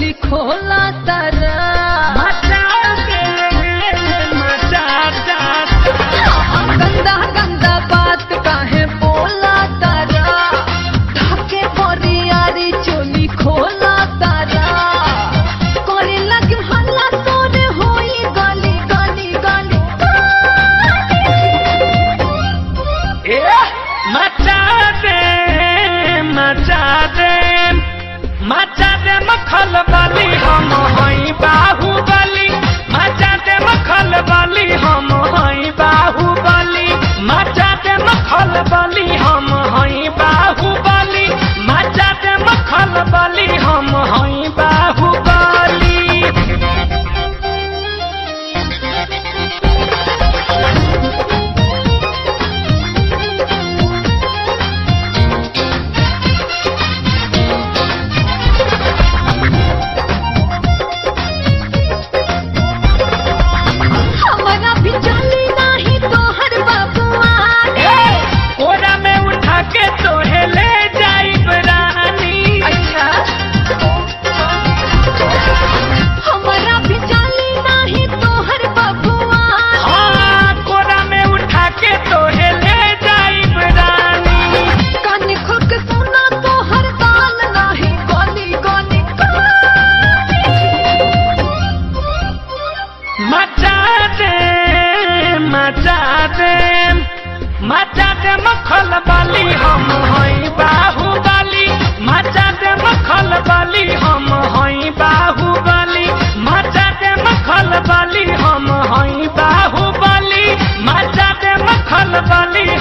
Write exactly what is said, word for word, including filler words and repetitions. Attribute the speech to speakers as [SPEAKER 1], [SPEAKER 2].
[SPEAKER 1] चोली खोला तारा
[SPEAKER 2] मचा दे मचा
[SPEAKER 1] गंदा गंदा बात काहे बोला तारा ढाके बोरियारी चोली खोला तारा करे लगे हल्ला तोरे होई गाली गाली गाली
[SPEAKER 2] ए मचा दे मचा दे मचा दे मखल बाली हम हई बाहुबली मचा दे मखल बाली हम हई बाहुबली मचा दे मखल बाली हम हई बाहुबली मचा दे मखल बाली हम हई बाहुबली
[SPEAKER 1] हमारा भी चली नाही तोहर बबुआ
[SPEAKER 2] कोरा में उठा के तोहे ले जाइब रानी
[SPEAKER 1] अच्छा हमारा भी चली नाही तोहर बबुआ
[SPEAKER 2] हाँ कोरा में उठा के तोहे ले जाइब रानी
[SPEAKER 1] कान खोल के सुना तोहर दाल नाही गोली गोली
[SPEAKER 2] मचा दे मचा दे मचा दे मखल बाली हम हई बाहुबली मचा दे मखल बाली हम हई बाहुबली मचा दे मखल बाली हम हई बाहुबली मचा दे मखल बाली